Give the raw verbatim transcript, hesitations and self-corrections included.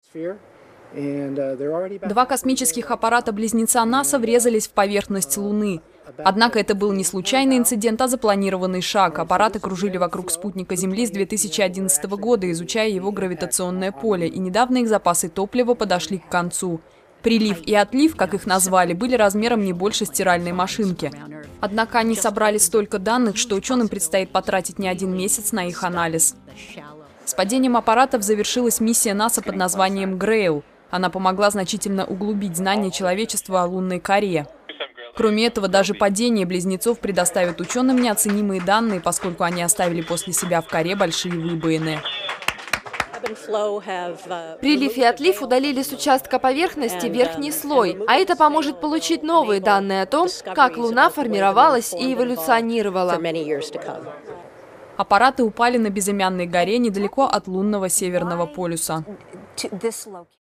Два космических аппарата-близнеца НАСА врезались в поверхность Луны. Однако это был не случайный инцидент, а запланированный шаг. Аппараты кружили вокруг спутника Земли с две тысячи одиннадцатого года, изучая его гравитационное поле, и недавно их запасы топлива подошли к концу. Прилив и отлив, как их назвали, были размером не больше стиральной машинки. Однако они собрали столько данных, что ученым предстоит потратить не один месяц на их анализ. С падением аппаратов завершилась миссия НАСА под названием «Грейл». Она помогла значительно углубить знания человечества о лунной коре. Кроме этого, даже падение близнецов предоставит ученым неоценимые данные, поскольку они оставили после себя в коре большие выбоины. Прилив и отлив удалили с участка поверхности верхний слой, а это поможет получить новые данные о том, как Луна формировалась и эволюционировала. Аппараты упали на безымянной горе недалеко от лунного северного полюса.